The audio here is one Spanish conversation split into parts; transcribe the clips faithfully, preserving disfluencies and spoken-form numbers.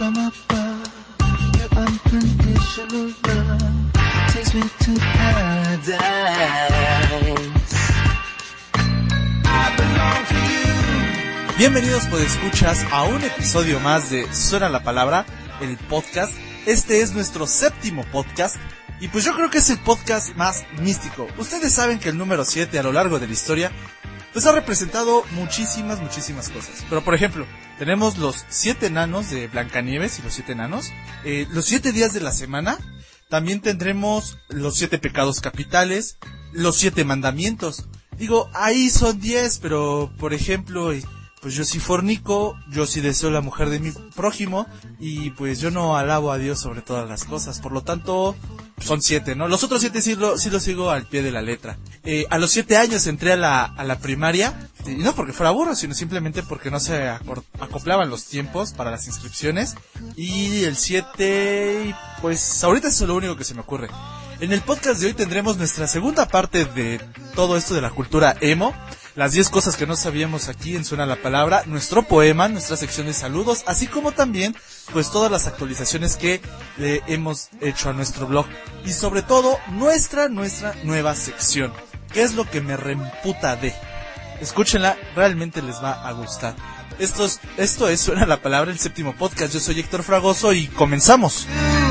from above. Your unconditional love takes me to paradise. I belong to you. Bienvenidos podescuchas a un episodio más de Suena la Palabra, el podcast. Este es nuestro séptimo podcast y pues yo creo que es el podcast más místico. Ustedes saben que el número siete a lo largo de la historia pues ha representado muchísimas, muchísimas cosas. Pero por ejemplo, tenemos los siete enanos de Blancanieves y los siete enanos, eh, los siete días de la semana, también tendremos los siete pecados capitales, los siete mandamientos. Digo, ahí son diez, pero por ejemplo, pues yo sí fornico, yo sí deseo la mujer de mi prójimo y pues yo no alabo a Dios sobre todas las cosas. Por lo tanto, son siete, ¿no? Los otros siete sí lo, sí lo sigo al pie de la letra. Eh, a los siete años entré a la, a la primaria, y no porque fuera burro, sino simplemente porque no se acor- acoplaban los tiempos para las inscripciones. Y el siete, pues ahorita eso es lo único que se me ocurre. En el podcast de hoy tendremos nuestra segunda parte de todo esto de la cultura emo. Las diez cosas que no sabíamos aquí en Suena la Palabra, nuestro poema, nuestra sección de saludos, así como también, pues todas las actualizaciones que le hemos hecho a nuestro blog. Y sobre todo, nuestra, nuestra nueva sección, que es lo que me reemputa de. Escúchenla, realmente les va a gustar. Esto es, esto es Suena la Palabra, el séptimo podcast. Yo soy Héctor Fragoso y comenzamos.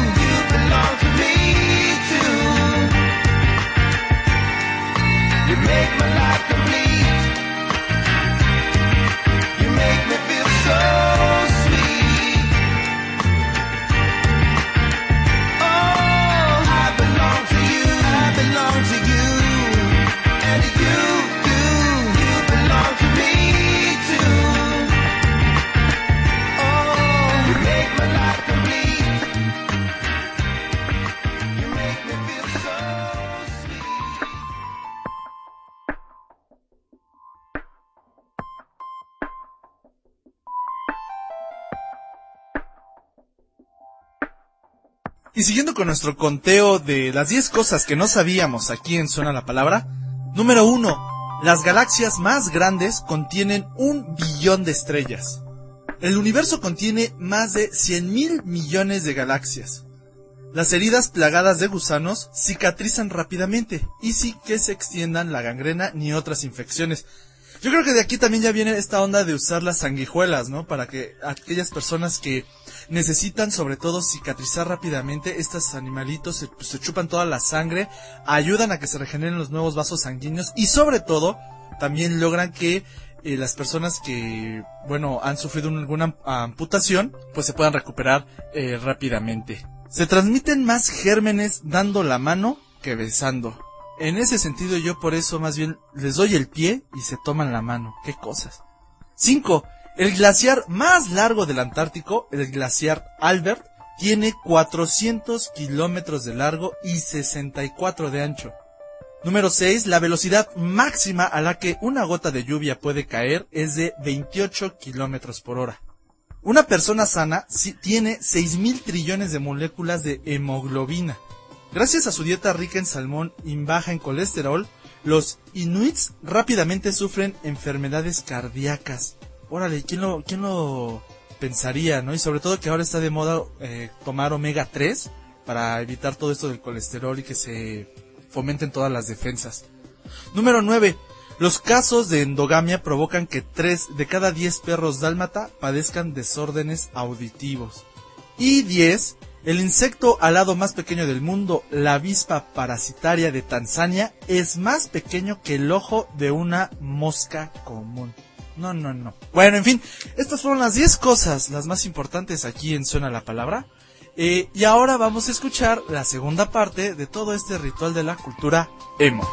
Y siguiendo con nuestro conteo de las diez cosas que no sabíamos aquí en Suena la Palabra. Número uno. Las galaxias más grandes contienen un billón de estrellas. El universo contiene más de cien mil millones de galaxias. Las heridas plagadas de gusanos cicatrizan rápidamente y sin que se extiendan la gangrena ni otras infecciones. Yo creo que de aquí también ya viene esta onda de usar las sanguijuelas, ¿no? Para que aquellas personas que necesitan sobre todo cicatrizar rápidamente, estos animalitos se, pues, se chupan toda la sangre, ayudan a que se regeneren los nuevos vasos sanguíneos y sobre todo también logran que eh, las personas que, bueno, han sufrido alguna amputación, pues se puedan recuperar eh, rápidamente. Se transmiten más gérmenes dando la mano que besando. En ese sentido yo por eso más bien les doy el pie y se toman la mano. ¡Qué cosas! cinco. El glaciar más largo del Antártico, el glaciar Albert, tiene cuatrocientos kilómetros de largo y sesenta y cuatro de ancho. Número seis. La velocidad máxima a la que una gota de lluvia puede caer es de veintiocho kilómetros por hora. Una persona sana tiene seis mil trillones de moléculas de hemoglobina. Gracias a su dieta rica en salmón y baja en colesterol, los inuits rápidamente sufren enfermedades cardíacas. Órale, ¿quién lo, quién lo pensaría, no? Y sobre todo que ahora está de moda eh, tomar omega tres para evitar todo esto del colesterol y que se fomenten todas las defensas. Número nueve. Los casos de endogamia provocan que tres de cada diez perros dálmata padezcan desórdenes auditivos. Y diez. El insecto alado más pequeño del mundo, la avispa parasitaria de Tanzania, es más pequeño que el ojo de una mosca común. No, no, no. Bueno, en fin, estas fueron las diez cosas, las más importantes aquí en Suena la Palabra. Eh, y ahora vamos a escuchar la segunda parte de todo este ritual de la cultura emo.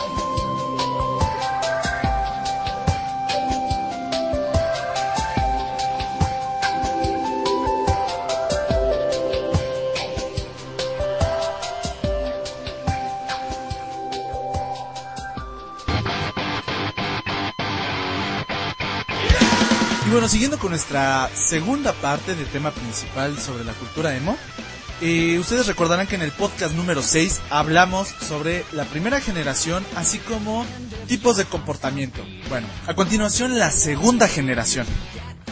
Bueno, siguiendo con nuestra segunda parte del tema principal sobre la cultura emo, eh, ustedes recordarán que en el podcast número seis hablamos sobre la primera generación, así como tipos de comportamiento. Bueno, a continuación la segunda generación.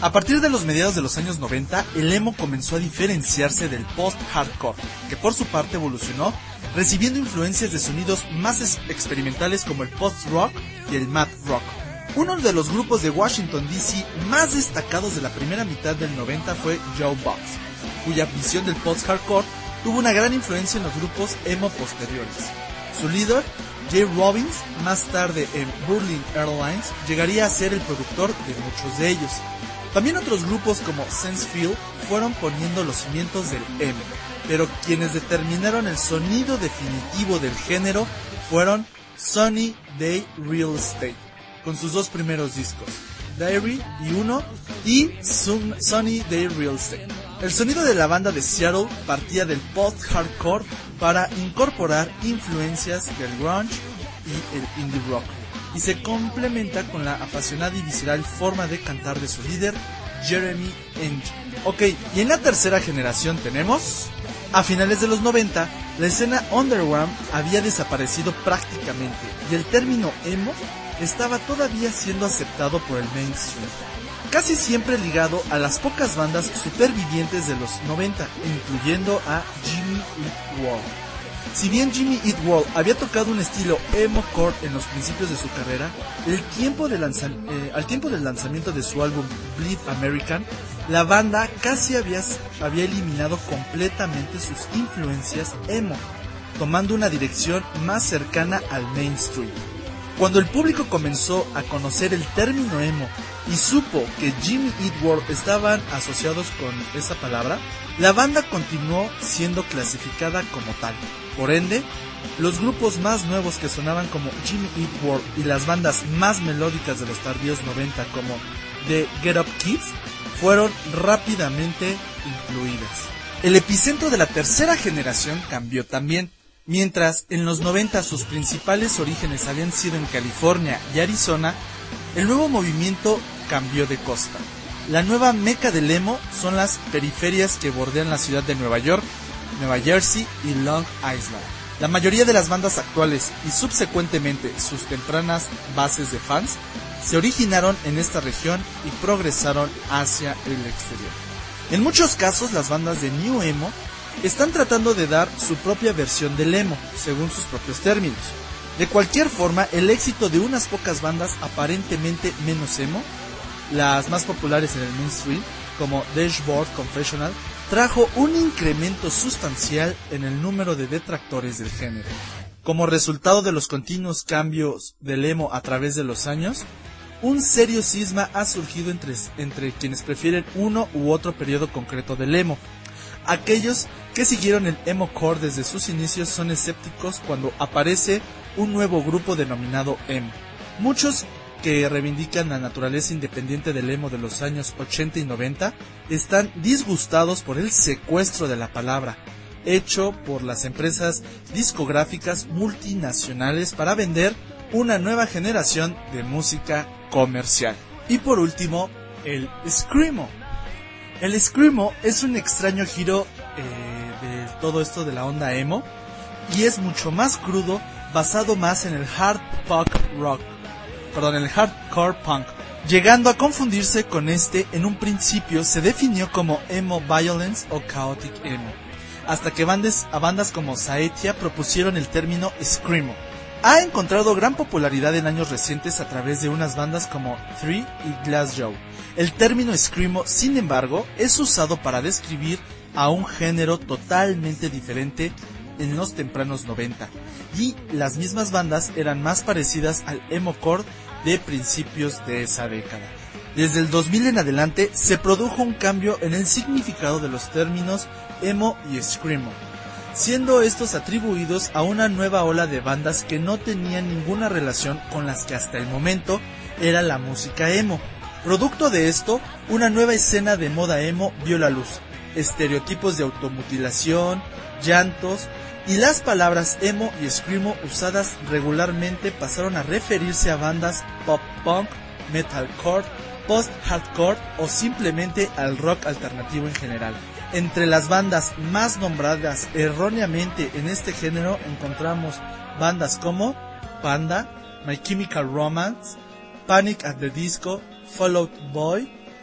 A partir de los mediados de los años noventa, el emo comenzó a diferenciarse del post-hardcore, que por su parte evolucionó, recibiendo influencias de sonidos más experimentales como el post-rock y el math rock. Uno de los grupos de Washington D C más destacados de la primera mitad del noventa fue Jawbox, cuya visión del post-hardcore tuvo una gran influencia en los grupos emo posteriores. Su líder, Jay Robbins, más tarde en Berlin Airlines, llegaría a ser el productor de muchos de ellos. También otros grupos como Sensefield fueron poniendo los cimientos del emo, pero quienes determinaron el sonido definitivo del género fueron Sunny Day Real Estate, con sus dos primeros discos, Diary y uno, y Sun- Sunny Day Real Estate. El sonido de la banda de Seattle partía del post-hardcore para incorporar influencias del grunge y el indie rock, y se complementa con la apasionada y visceral forma de cantar de su líder, Jeremy Engine. Ok, y en la tercera generación tenemos... A finales de los noventa, la escena underground había desaparecido prácticamente, y el término emo estaba todavía siendo aceptado por el mainstream, casi siempre ligado a las pocas bandas supervivientes de los noventa, incluyendo a Jimmy Eat World. Si bien Jimmy Eat World había tocado un estilo emo-core en los principios de su carrera, el tiempo de lanza- eh, al tiempo del lanzamiento de su álbum Bleed American, la banda casi había, había eliminado completamente sus influencias emo, tomando una dirección más cercana al mainstream. Cuando el público comenzó a conocer el término emo y supo que Jimmy Eat World estaban asociados con esa palabra, la banda continuó siendo clasificada como tal. Por ende, los grupos más nuevos que sonaban como Jimmy Eat World y las bandas más melódicas de los tardíos noventa como The Get Up Kids fueron rápidamente incluidas. El epicentro de la tercera generación cambió también. Mientras en los noventa sus principales orígenes habían sido en California y Arizona, el nuevo movimiento cambió de costa. La nueva meca del emo son las periferias que bordean la ciudad de Nueva York, Nueva Jersey y Long Island. La mayoría de las bandas actuales y subsecuentemente sus tempranas bases de fans se originaron en esta región y progresaron hacia el exterior. En muchos casos las bandas de New Emo están tratando de dar su propia versión del emo, según sus propios términos. De cualquier forma, el éxito de unas pocas bandas aparentemente menos emo, las más populares en el mainstream, como Dashboard Confessional, trajo un incremento sustancial en el número de detractores del género. Como resultado de los continuos cambios del emo a través de los años, un serio cisma ha surgido entre, entre quienes prefieren uno u otro periodo concreto del emo. Aquellos que siguieron el emo core desde sus inicios son escépticos cuando aparece un nuevo grupo denominado emo. Muchos que reivindican la naturaleza independiente del emo de los años ochenta y noventa están disgustados por el secuestro de la palabra, hecho por las empresas discográficas multinacionales para vender una nueva generación de música comercial. Y por último, el screamo. El screamo es un extraño giro eh, de todo esto de la onda emo y es mucho más crudo, basado más en el hard punk rock, perdón, en el hardcore punk, llegando a confundirse con este. En un principio se definió como emo violence o chaotic emo, hasta que bandas, a bandas como Saetia propusieron el término screamo. Ha encontrado gran popularidad en años recientes a través de unas bandas como Three y Glassjaw. El término screamo, sin embargo, es usado para describir a un género totalmente diferente en los tempranos noventa, y las mismas bandas eran más parecidas al emo core de principios de esa década. Desde el dos mil en adelante se produjo un cambio en el significado de los términos emo y screamo, siendo estos atribuidos a una nueva ola de bandas que no tenían ninguna relación con las que hasta el momento era la música emo. Producto de esto, una nueva escena de moda emo vio la luz. Estereotipos de automutilación, llantos y las palabras emo y screamo usadas regularmente pasaron a referirse a bandas pop punk, metalcore, post-hardcore o simplemente al rock alternativo en general. Entre las bandas más nombradas erróneamente en este género encontramos bandas como Panda, My Chemical Romance, Panic at the Disco, Fall Out Boy,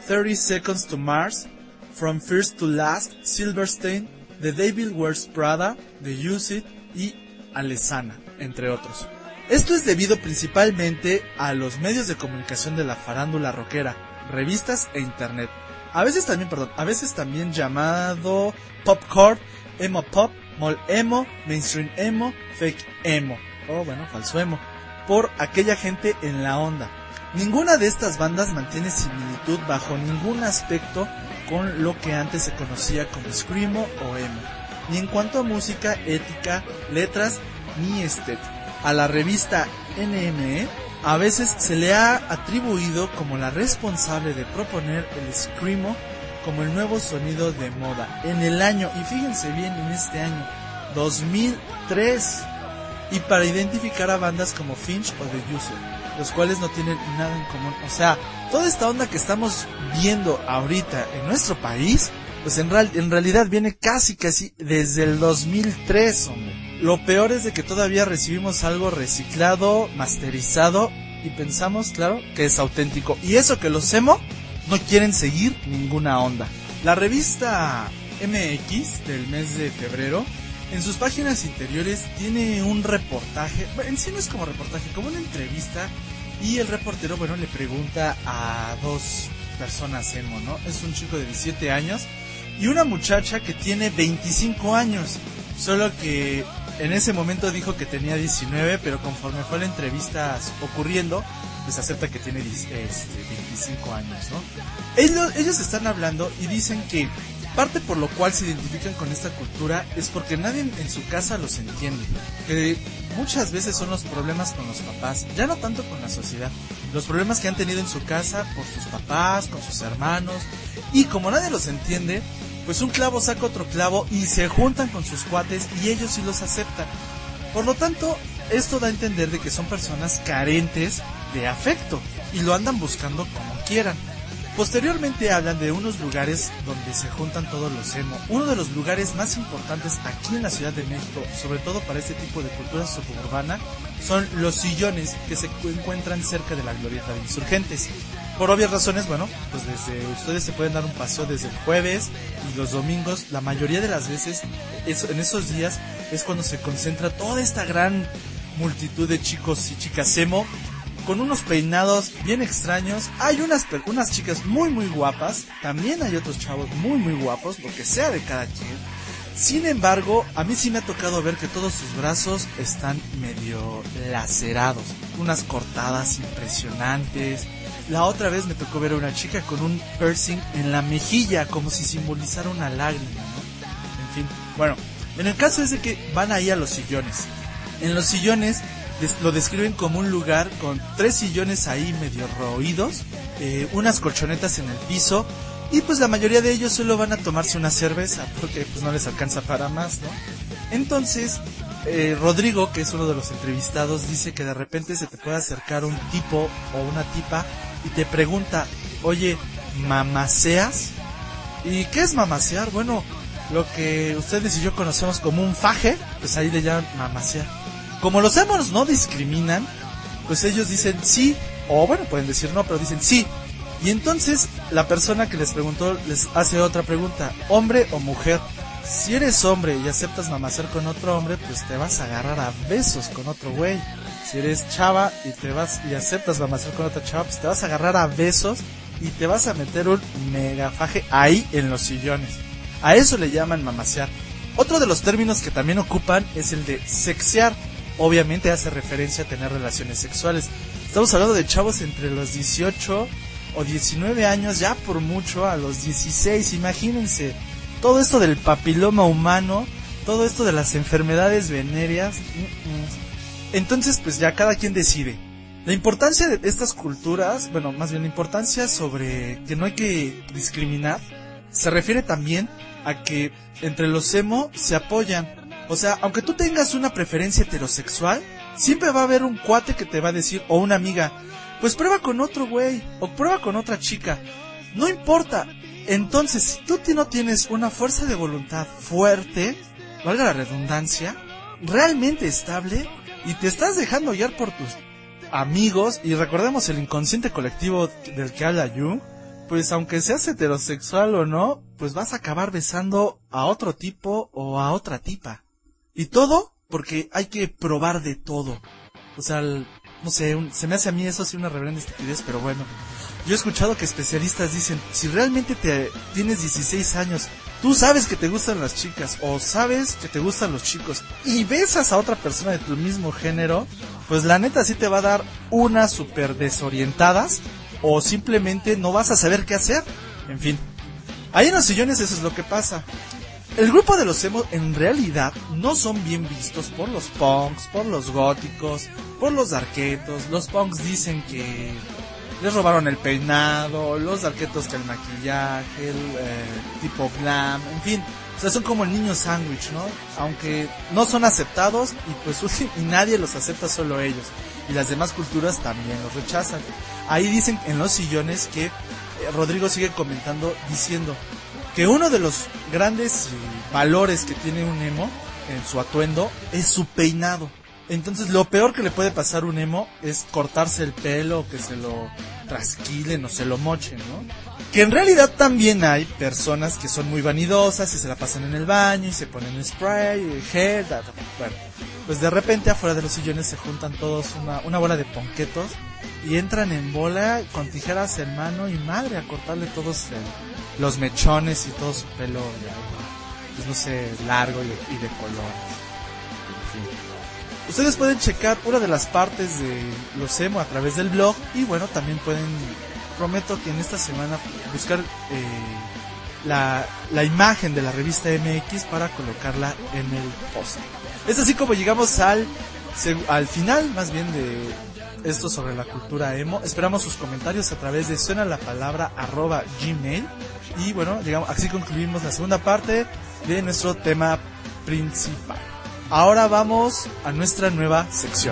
thirty Seconds to Mars, From First to Last, Silverstein, The Devil Wears Prada, The Use It y Alesana, entre otros. Esto es debido principalmente a los medios de comunicación de la farándula rockera, revistas e internet. A veces también, perdón, a veces también llamado popcore, emo pop, mall emo, mainstream emo, fake emo, o bueno, falso emo, por aquella gente en la onda. Ninguna de estas bandas mantiene similitud bajo ningún aspecto con lo que antes se conocía como screamo o emo, ni en cuanto a música, ética, letras, ni estética. A la revista N M E a veces se le ha atribuido como la responsable de proponer el screamo como el nuevo sonido de moda en el año, y fíjense bien, en este año dos mil tres, y para identificar a bandas como Finch o The User, los cuales no tienen nada en común. O sea, toda esta onda que estamos viendo ahorita en nuestro país, pues en, real, en realidad viene casi casi desde el dos mil tres, hombre. Lo peor es de que todavía recibimos algo reciclado, masterizado, y pensamos, claro, que es auténtico. Y eso que los emo no quieren seguir ninguna onda. La revista M X del mes de febrero, en sus páginas interiores tiene un reportaje, bueno, en sí no es como reportaje, como una entrevista, y el reportero, bueno, le pregunta a dos personas emo, ¿no? Es un chico de diecisiete años y una muchacha que tiene veinticinco años, solo que en ese momento dijo que tenía diecinueve, pero conforme fue la entrevista ocurriendo, pues acepta que tiene este, veinticinco años, ¿no? Ellos, ellos están hablando y dicen que parte por lo cual se identifican con esta cultura es porque nadie en su casa los entiende, que muchas veces son los problemas con los papás, ya no tanto con la sociedad, los problemas que han tenido en su casa por sus papás, con sus hermanos, y como nadie los entiende, pues un clavo saca otro clavo y se juntan con sus cuates y ellos sí los aceptan. Por lo tanto, esto da a entender de que son personas carentes de afecto y lo andan buscando como quieran. Posteriormente hablan de unos lugares donde se juntan todos los emo. Uno de los lugares más importantes aquí en la Ciudad de México, sobre todo para este tipo de cultura suburbana, son los sillones que se encuentran cerca de la glorieta de Insurgentes. Por obvias razones, bueno, pues desde ustedes se pueden dar un paseo desde el jueves y los domingos. La mayoría de las veces, eso, en esos días, es cuando se concentra toda esta gran multitud de chicos y chicas emo, con unos peinados bien extraños. Hay unas, unas chicas muy muy guapas, también hay otros chavos muy muy guapos, lo que sea de cada quien. Sin embargo, a mí sí me ha tocado ver que todos sus brazos están medio lacerados, unas cortadas impresionantes. La otra vez me tocó ver a una chica con un piercing en la mejilla, como si simbolizara una lágrima, ¿no? En fin, bueno, en el caso es de que van ahí a los sillones. En los sillones lo describen como un lugar con tres sillones ahí medio roídos, eh, unas colchonetas en el piso, y pues la mayoría de ellos solo van a tomarse una cerveza porque pues no les alcanza para más, ¿no? Entonces, eh, Rodrigo, que es uno de los entrevistados, dice que de repente se te puede acercar un tipo o una tipa y te pregunta, oye, ¿mamaseas? ¿Y qué es mamasear? Bueno, lo que ustedes y yo conocemos como un faje, pues ahí le llaman mamasear. Como los emos no discriminan, pues ellos dicen sí, o bueno, pueden decir no, pero dicen sí. Y entonces la persona que les preguntó les hace otra pregunta, ¿hombre o mujer? Si eres hombre y aceptas mamasear con otro hombre, pues te vas a agarrar a besos con otro güey. Si eres chava y te vas y aceptas mamasear con otra chava, pues te vas a agarrar a besos y te vas a meter un megafaje ahí en los sillones. A eso le llaman mamasear. Otro de los términos que también ocupan es el de sexear. Obviamente hace referencia a tener relaciones sexuales. Estamos hablando de chavos entre los dieciocho o diecinueve años, ya por mucho a los dieciséis, imagínense. Todo esto del papiloma humano, todo esto de las enfermedades venéreas. Entonces pues ya cada quien decide. La importancia de estas culturas, bueno, más bien la importancia sobre que no hay que discriminar, se refiere también a que entre los emo se apoyan. O sea, aunque tú tengas una preferencia heterosexual, siempre va a haber un cuate que te va a decir, o una amiga, pues prueba con otro güey, o prueba con otra chica. No importa. Entonces, si tú no tienes una fuerza de voluntad fuerte, valga la redundancia, realmente estable, y te estás dejando guiar por tus amigos, y recordemos el inconsciente colectivo del que habla Jung, pues aunque seas heterosexual o no, pues vas a acabar besando a otro tipo o a otra tipa. Y todo porque hay que probar de todo. O sea, el, no sé, un, se me hace a mí eso así una reverenda estupidez, pero bueno. Yo he escuchado que especialistas dicen, si realmente te tienes dieciséis años, tú sabes que te gustan las chicas o sabes que te gustan los chicos y besas a otra persona de tu mismo género, pues la neta sí te va a dar unas super desorientadas o simplemente no vas a saber qué hacer. En fin, ahí en los sillones eso es lo que pasa. El grupo de los emo en realidad no son bien vistos por los punks, por los góticos, por los darketos. Los punks dicen que les robaron el peinado, los darketos que el maquillaje, el eh, tipo glam, en fin. O sea, son como el niño sándwich, ¿no? Aunque no son aceptados y pues y nadie los acepta, solo ellos. Y las demás culturas también los rechazan. Ahí dicen en los sillones que eh, Rodrigo sigue comentando diciendo que uno de los grandes eh, valores que tiene un emo en su atuendo es su peinado. Entonces lo peor que le puede pasar a un emo es cortarse el pelo, o que se lo trasquilen o se lo mochen, ¿no? Que en realidad también hay personas que son muy vanidosas y se la pasan en el baño y se ponen spray, gel, bueno, pues de repente afuera de los sillones se juntan todos una, una bola de ponquetos y entran en bola con tijeras en mano y madre a cortarle todos el, los mechones y todo su pelo, pues no sé, largo y, y de colores. En fin. Ustedes pueden checar una de las partes de los emo a través del blog y bueno, también pueden, prometo que en esta semana buscar eh, la, la imagen de la revista M X para colocarla en el post. Es así como llegamos al, al final más bien de esto sobre la cultura emo. Esperamos sus comentarios a través de suena la palabra arroba gmail. Y bueno, llegamos, así concluimos la segunda parte de nuestro tema principal. Ahora vamos a nuestra nueva sección.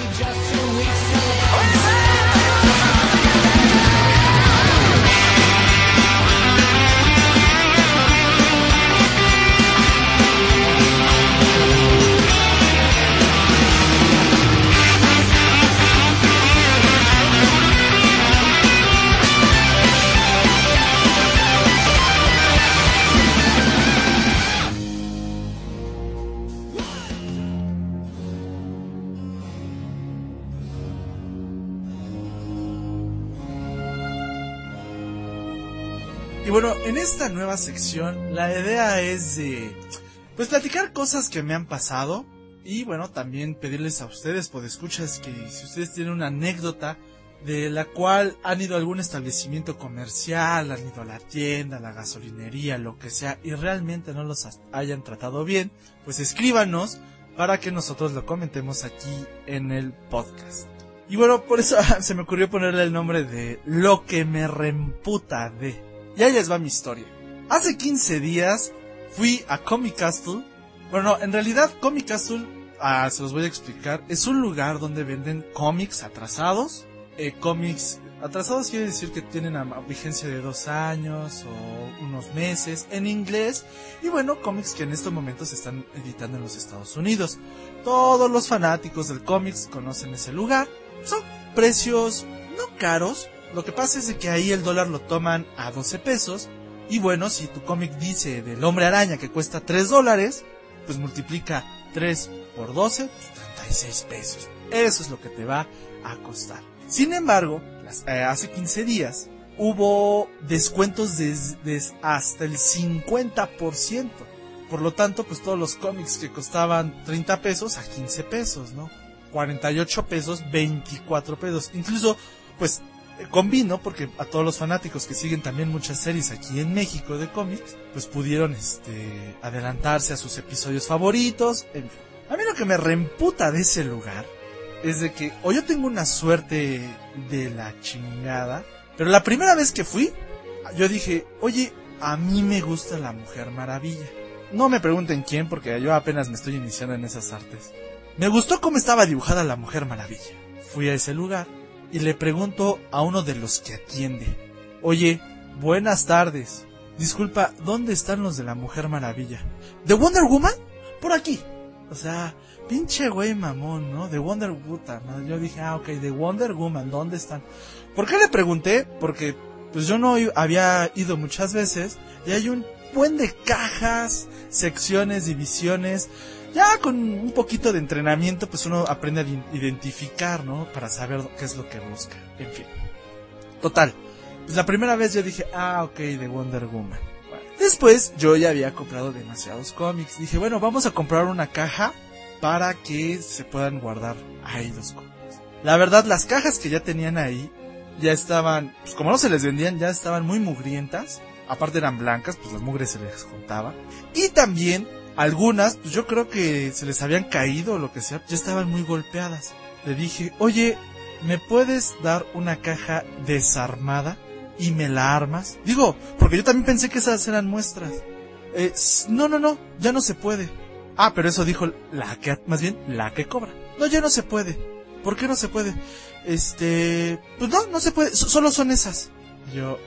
Y bueno, en esta nueva sección la idea es de, pues, platicar cosas que me han pasado y bueno, también pedirles a ustedes, podescuchas, que si ustedes tienen una anécdota de la cual han ido a algún establecimiento comercial, han ido a la tienda, a la gasolinería, lo que sea, y realmente no los hayan tratado bien, pues escríbanos para que nosotros lo comentemos aquí en el podcast. Y bueno, por eso se me ocurrió ponerle el nombre de Lo que me reemputa de... Y ahí les va mi historia. Hace quince días fui a Comic Castle. Bueno, no, en realidad Comic Castle, ah, se los voy a explicar, es un lugar donde venden cómics atrasados. Eh, cómics atrasados quiere decir que tienen una vigencia de dos años o unos meses en inglés. Y bueno, cómics que en estos momentos se están editando en los Estados Unidos. Todos los fanáticos del cómics conocen ese lugar. Son precios no caros. Lo que pasa es que ahí el dólar lo toman a doce pesos. Y bueno, si tu cómic dice del Hombre Araña que cuesta tres dólares, pues multiplica tres por doce, pues treinta y seis pesos. Eso es lo que te va a costar. Sin embargo, las, eh, hace quince días hubo descuentos de, de hasta el cincuenta por ciento. Por lo tanto, pues todos los cómics que costaban treinta pesos a quince pesos, ¿no? cuarenta y ocho pesos, veinticuatro pesos. Incluso, pues... combino porque a todos los fanáticos que siguen también muchas series aquí en México de cómics, pues pudieron este adelantarse a sus episodios favoritos. En fin, a mí lo que me reemputa de ese lugar es de que o yo tengo una suerte de la chingada, pero la primera vez que fui, yo dije, oye, a mí me gusta la Mujer Maravilla. No me pregunten quién, porque yo apenas me estoy iniciando en esas artes. Me gustó cómo estaba dibujada la Mujer Maravilla. Fui a ese lugar y le pregunto a uno de los que atiende, oye, buenas tardes, disculpa, ¿dónde están los de la Mujer Maravilla? ¿De Wonder Woman? Por aquí. O sea, pinche güey mamón, ¿no? De Wonder Woman. Yo dije, ah, ok, de Wonder Woman, ¿dónde están? ¿Por qué le pregunté? Porque pues yo no había ido muchas veces, y hay un buen de cajas, secciones, divisiones. Ya con un poquito de entrenamiento, pues uno aprende a identificar, ¿no? Para saber qué es lo que busca. En fin. Total. Pues la primera vez yo dije, ah, ok, de Wonder Woman. Bueno, después yo ya había comprado demasiados cómics. Dije, bueno, vamos a comprar una caja para que se puedan guardar ahí los cómics. La verdad, las cajas que ya tenían ahí, ya estaban, pues como no se les vendían, ya estaban muy mugrientas. Aparte eran blancas, pues las mugres se les juntaba. Y también algunas, pues yo creo que se les habían caído o lo que sea, ya estaban muy golpeadas. Le dije, oye, ¿me puedes dar una caja desarmada y me la armas? Digo, porque yo también pensé que esas eran muestras. Eh, no, no, no, ya no se puede. Ah, pero eso dijo la que, más bien, la que cobra. No, ya no se puede. ¿Por qué no se puede? Este, pues no, no se puede, so- solo son esas. Y yo,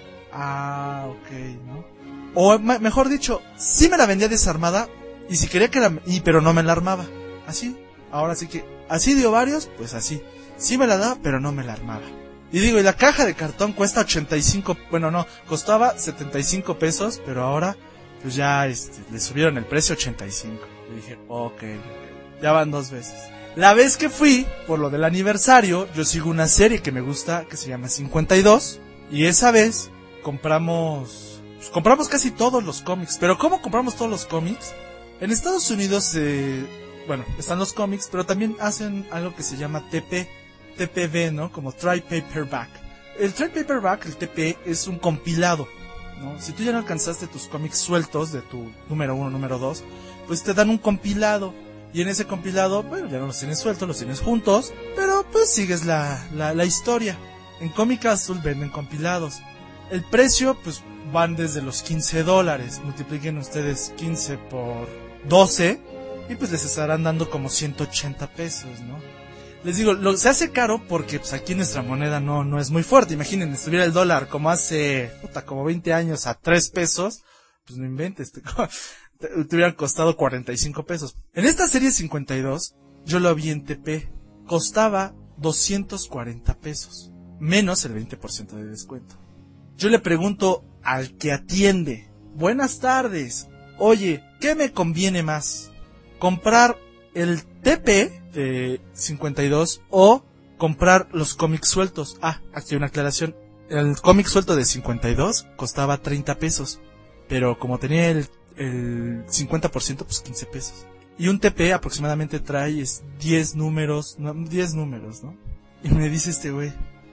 ah, ok, ¿no? O me- mejor dicho, sí me la vendía desarmada. Y si quería que la... Y, pero no me la armaba. Así. Ahora sí que... Así dio varios, pues así. Sí me la daba, pero no me la armaba. Y digo, y la caja de cartón cuesta ochenta y cinco... Bueno, no. Costaba setenta y cinco pesos, pero ahora... Pues ya, este... Le subieron el precio a ochenta y cinco. Y dije, ok, ok. Ya van dos veces. La vez que fui, por lo del aniversario, yo sigo una serie que me gusta, que se llama cincuenta y dos. Y esa vez, compramos... Pues compramos casi todos los cómics. Pero ¿cómo compramos todos los cómics? En Estados Unidos, eh, bueno, están los cómics, pero también hacen algo que se llama T P, T P B, ¿no? Como Trade Paperback. El Trade Paperback, el T P, es un compilado, ¿no? Si tú ya no alcanzaste tus cómics sueltos de tu número uno, número dos, pues te dan un compilado. Y en ese compilado, bueno, ya no los tienes sueltos, los tienes juntos, pero pues sigues la, la, la historia. En Comic Castle venden compilados. El precio, pues, van desde los quince dólares. Multipliquen ustedes quince por doce y pues les estarán dando como ciento ochenta pesos, ¿no? Les digo, lo, se hace caro porque pues aquí nuestra moneda no, no es muy fuerte. Imaginen, estuviera el dólar como hace, puta, como veinte años a tres pesos, pues no inventes, te, te, te hubieran costado cuarenta y cinco pesos. En esta serie cincuenta y dos, yo lo vi en T P, costaba doscientos cuarenta pesos, menos el veinte por ciento de descuento. Yo le pregunto al que atiende, buenas tardes, oye, ¿qué me conviene más? ¿Comprar el T P de cincuenta y dos o comprar los cómics sueltos? Ah, aquí una aclaración, el cómic suelto de cincuenta y dos costaba treinta pesos, pero como tenía el, el cincuenta por ciento, pues quince pesos. Y un T P aproximadamente trae es diez números, no, diez números, ¿no? Y me dice este güey,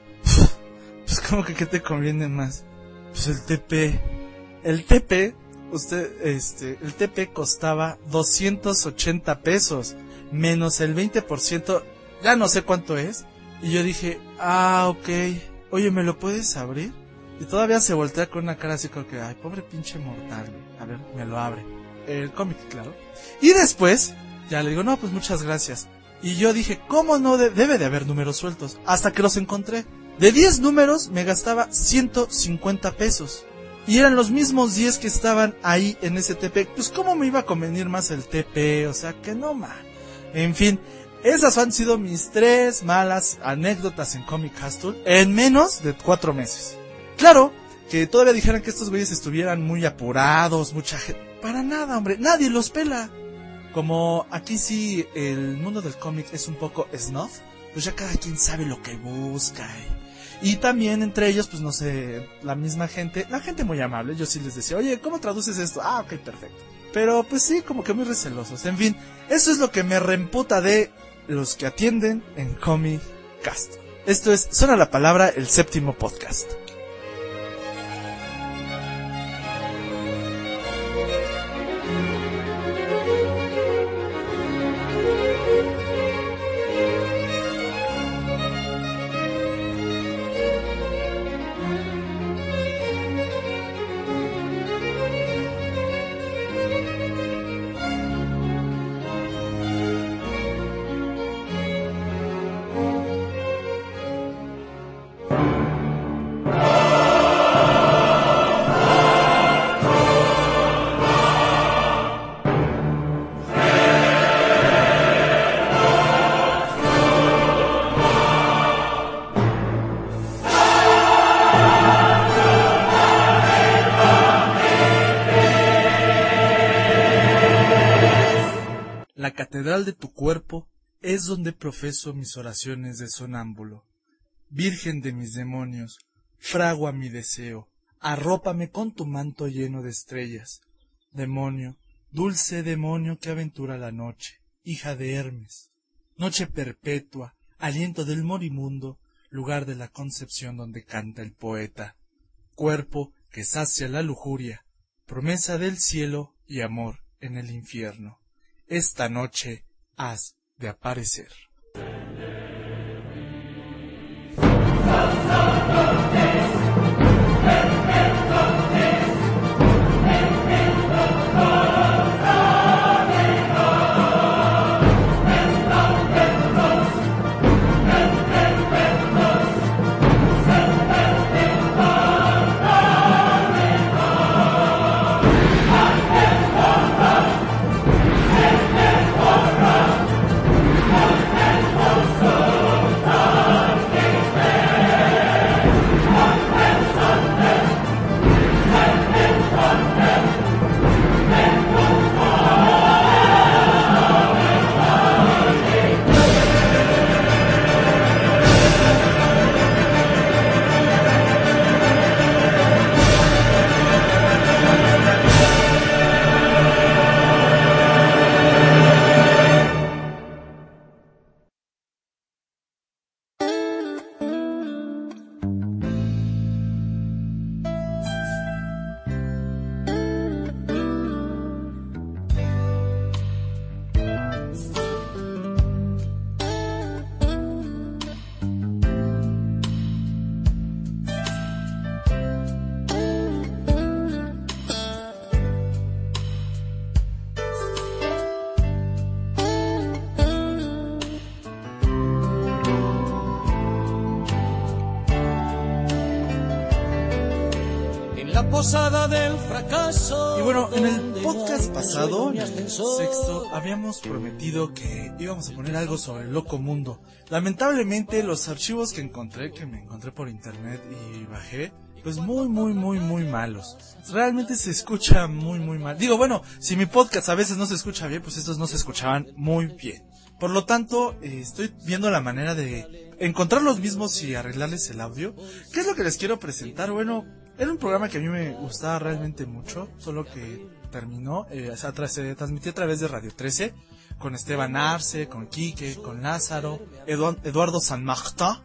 pues como que ¿qué te conviene más? Pues el T P. El T P, usted, este, el T P costaba doscientos ochenta pesos, menos el veinte por ciento, ya no sé cuánto es. Y yo dije, ah, ok, oye, ¿me lo puedes abrir? Y todavía se voltea con una cara así como que, ay, pobre pinche mortal, güey. A ver, me lo abre. El cómic, claro. Y después, ya le digo, no, pues muchas gracias. Y yo dije, ¿cómo no de- debe de haber números sueltos? Hasta que los encontré. De diez números me gastaba ciento cincuenta pesos. Y eran los mismos diez que estaban ahí en ese T P. Pues ¿cómo me iba a convenir más el T P? O sea, que no, ma. En fin, esas han sido mis tres malas anécdotas en Comic Castle en menos de cuatro meses. Claro, que todavía dijeran que estos güeyes estuvieran muy apurados, mucha gente. Para nada, hombre, nadie los pela. Como aquí sí el mundo del cómic es un poco snuff, pues ya cada quien sabe lo que busca. ¿eh? Y también entre ellos, pues no sé, la misma gente, la gente muy amable, yo sí les decía, oye, ¿cómo traduces esto? Ah, ok, perfecto. Pero pues sí, como que muy recelosos. En fin, eso es lo que me reemputa de los que atienden en Comic Castle. Esto es Suena la Palabra, el séptimo podcast. catedral de tu cuerpo es donde profeso mis oraciones de sonámbulo. Virgen de mis demonios, fragua mi deseo, arrópame con tu manto lleno de estrellas. Demonio, dulce demonio que aventura la noche, hija de Hermes. Noche perpetua, aliento del morimundo, lugar de la concepción donde canta el poeta. Cuerpo que sacia la lujuria, promesa del cielo y amor en el infierno. Esta noche has de aparecer. Del fracaso. Y bueno, en el podcast pasado, en el sexto, habíamos prometido que íbamos a poner algo sobre el loco mundo. Lamentablemente, los archivos que encontré, que me encontré por internet y bajé, pues muy, muy, muy, muy malos. Realmente se escucha muy, muy mal. Digo, bueno, si mi podcast a veces no se escucha bien, pues estos no se escuchaban muy bien. Por lo tanto, eh, estoy viendo la manera de encontrar los mismos y arreglarles el audio. ¿Qué es lo que les quiero presentar? Bueno, era un programa que a mí me gustaba realmente mucho, solo que terminó, eh, se transmitió a través de Radio trece, con Esteban Arce, con Quique, con Lázaro, Edu, Eduardo San Martín,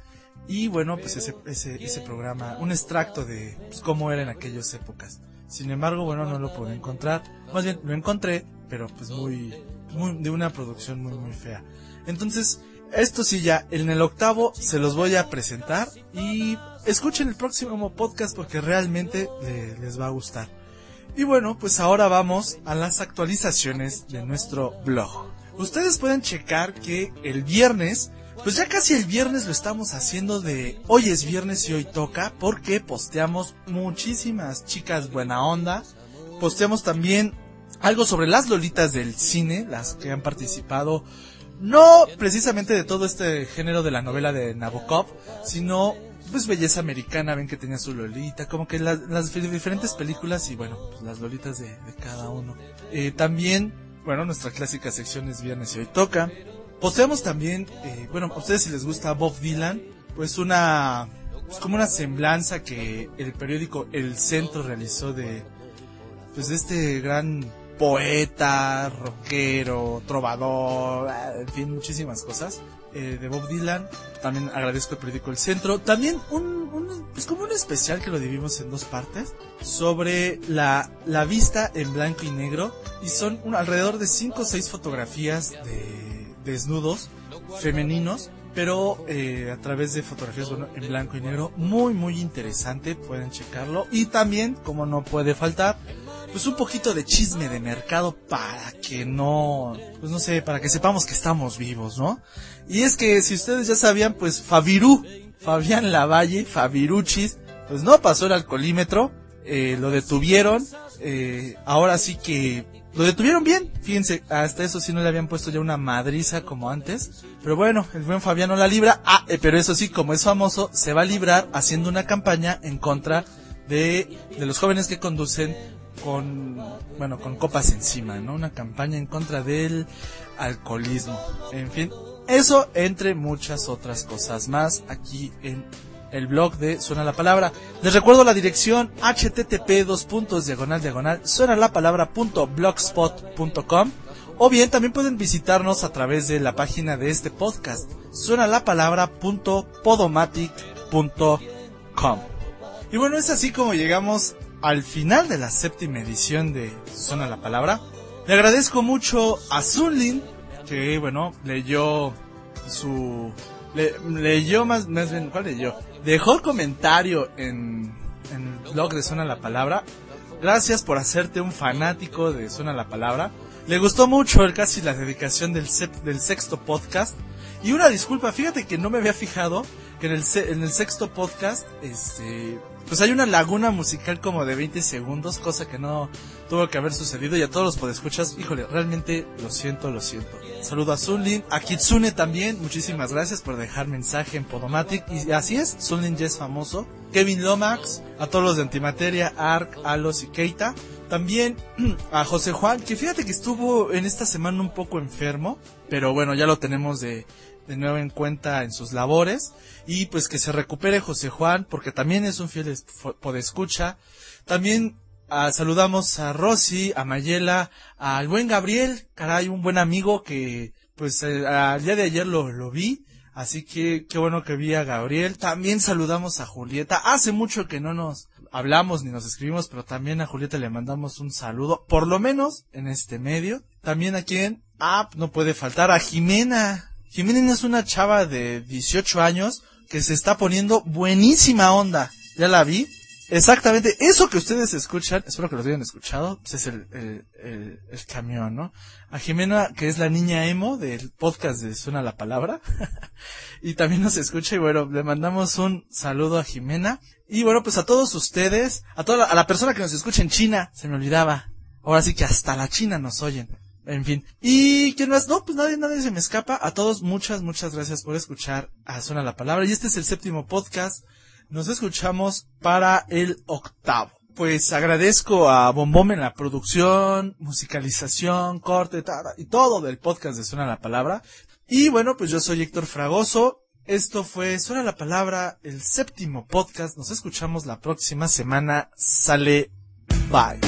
y bueno, pues ese, ese, ese programa, un extracto de pues, cómo era en aquellas épocas. Sin embargo, bueno, no lo pude encontrar, más bien lo encontré, pero pues muy, muy de una producción muy, muy fea. Entonces, esto sí ya, en el octavo se los voy a presentar y escuchen el próximo podcast porque realmente le, les va a gustar. Y bueno, pues ahora vamos a las actualizaciones de nuestro blog. Ustedes pueden checar que el viernes, pues ya casi el viernes lo estamos haciendo de hoy es viernes y hoy toca, porque posteamos muchísimas chicas buena onda. Posteamos también algo sobre las lolitas del cine, las que han participado. No precisamente de todo este género de la novela de Nabokov, sino pues belleza americana, ven que tenía su lolita, como que las, las diferentes películas y bueno, pues las lolitas de, de cada uno. Eh, también, bueno, nuestra clásica sección es viernes y hoy toca. Posteamos también, eh, bueno, a ustedes si les gusta Bob Dylan, pues una, pues como una semblanza que el periódico El Centro realizó de, pues de este gran poeta, rockero, trovador, en fin, muchísimas cosas eh, de Bob Dylan. También agradezco al periódico El Centro. También un, un pues como un especial que lo dividimos en dos partes sobre la, la vista en blanco y negro, y son un, alrededor de cinco o seis fotografías de desnudos femeninos, pero eh, a través de fotografías bueno, en blanco y negro, muy muy interesante, pueden checarlo. Y también, como no puede faltar, pues un poquito de chisme de mercado para que no, pues no sé, para que sepamos que estamos vivos, ¿no? Y es que si ustedes ya sabían, pues Fabirú, Fabián Lavalle, Fabiruchis, pues no pasó el alcoholímetro, eh, lo detuvieron, eh, ahora sí que lo detuvieron bien, fíjense, hasta eso sí no le habían puesto ya una madriza como antes, pero bueno, el buen Fabián no la libra, ah, eh, pero eso sí, como es famoso, se va a librar haciendo una campaña en contra de, de los jóvenes que conducen con, bueno, con copas encima, ¿no? Una campaña en contra del alcoholismo. En fin, eso entre muchas otras cosas más aquí en el blog de Suena la Palabra. Les recuerdo la dirección http dos puntos diagonal diagonal suena la palabra punto blogspot punto com, o bien también pueden visitarnos a través de la página de este podcast, suena la palabra punto podomatic punto com. Y bueno, es así como llegamos al final de la séptima edición de Suena la Palabra. Le agradezco mucho a Sunlin, que bueno, leyó su... Le, leyó más, más bien, ¿cuál leyó? Dejó el comentario en, en el blog de Suena la Palabra. Gracias por hacerte un fanático de Suena la Palabra. Le gustó mucho el casi la dedicación del, sep, del sexto podcast. Y una disculpa, fíjate que no me había fijado que en el, en el sexto podcast, este, pues hay una laguna musical como de veinte segundos, cosa que no tuvo que haber sucedido, y a todos los podescuchas, híjole, realmente lo siento, lo siento. Saludo a Sunlin, a Kitsune también, muchísimas gracias por dejar mensaje en Podomatic, y así es, Sunlin ya es famoso. Kevin Lomax, a todos los de Antimateria, Ark, Alos y Keita. También a José Juan, que fíjate que estuvo en esta semana un poco enfermo, pero bueno, ya lo tenemos de, de nuevo en cuenta en sus labores. Y pues que se recupere José Juan, porque también es un fiel podescucha. También uh, saludamos a Rosy, a Mayela, al buen Gabriel, caray, un buen amigo que pues eh, al día de ayer lo, lo vi. Así que qué bueno que vi a Gabriel. También saludamos a Julieta. Hace mucho que no nos hablamos ni nos escribimos, pero también a Julieta le mandamos un saludo, por lo menos en este medio. También a quien, ah, no puede faltar, a Jimena. Jimena es una chava de dieciocho años que se está poniendo buenísima onda. Ya la vi. Exactamente, eso que ustedes escuchan, espero que lo hayan escuchado, pues es el, el, el, el camión, ¿no? A Jimena, que es la niña emo del podcast de Suena la Palabra, y también nos escucha, y bueno, le mandamos un saludo a Jimena, y bueno, pues a todos ustedes, a toda la, a la persona que nos escucha en China, se me olvidaba, ahora sí que hasta la China nos oyen, en fin. ¿Y quién más? No, pues nadie, nadie se me escapa. A todos, muchas, muchas gracias por escuchar a Suena la Palabra, y este es el séptimo podcast. Nos escuchamos para el octavo. Pues agradezco a Bombom en la producción, musicalización, corte, tada, y todo del podcast de Suena la Palabra. Y bueno, pues yo soy Héctor Fragoso. Esto fue Suena la Palabra, el séptimo podcast. Nos escuchamos la próxima semana. Sale, bye.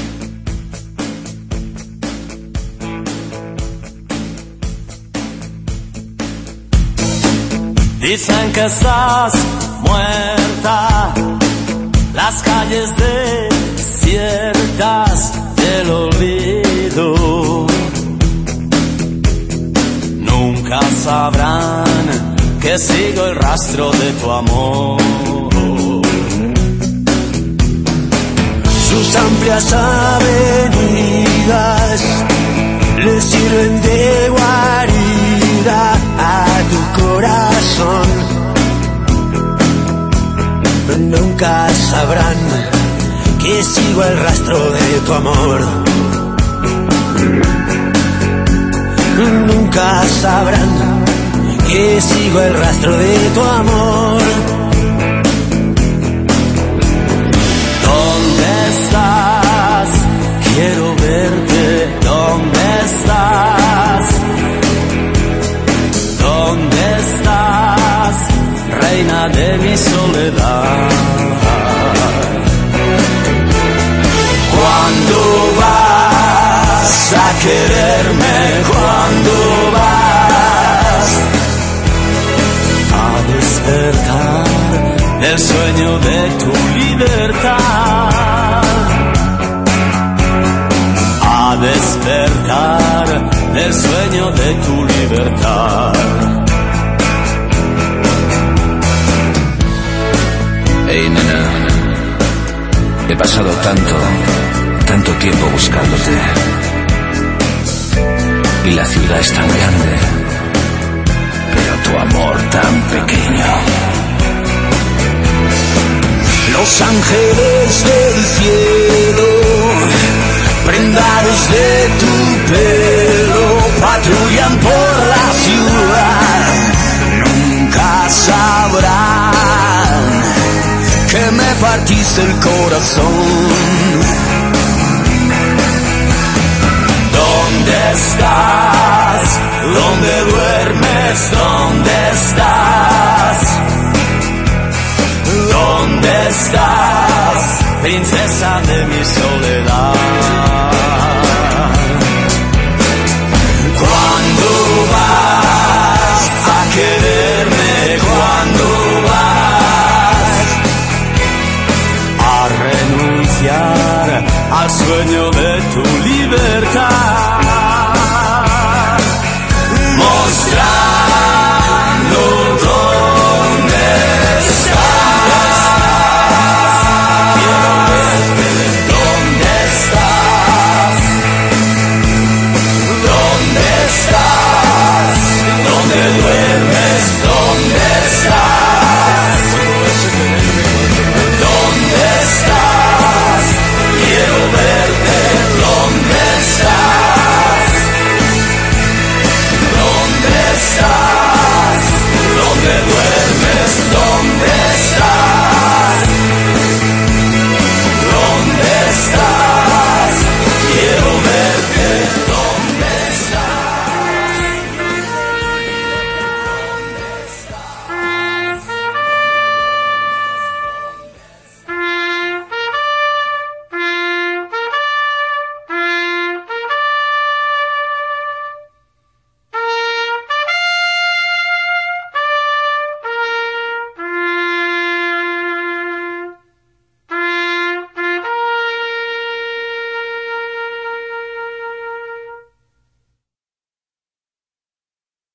Dicen que estás muerta, las calles desiertas del olvido. Nunca sabrán que sigo el rastro de tu amor. Sus amplias avenidas le sirven de guarida a tu corazón. Nunca sabrán que sigo el rastro de tu amor. Nunca sabrán que sigo el rastro de tu amor. ¿Dónde estás? Quiero verte. ¿Dónde estás? ¿Dónde estás? Reina de mi soledad. ¿Cuándo vas a quererme? ¿Cuándo vas a despertar del sueño de tu libertad? A despertar del sueño de tu libertad. Hey, nena, he pasado tanto, tanto tiempo buscándote. Y la ciudad es tan grande, pero tu amor tan pequeño. Los ángeles del cielo, prendados de tu pelo, patrullan por la ciudad. Nunca sabrán que me partiste el corazón. estás? ¿Dónde duermes? ¿Dónde estás? ¿Dónde estás, princesa de mi soledad? ¿Cuándo vas a quererme? ¿Cuándo vas a renunciar al sueño de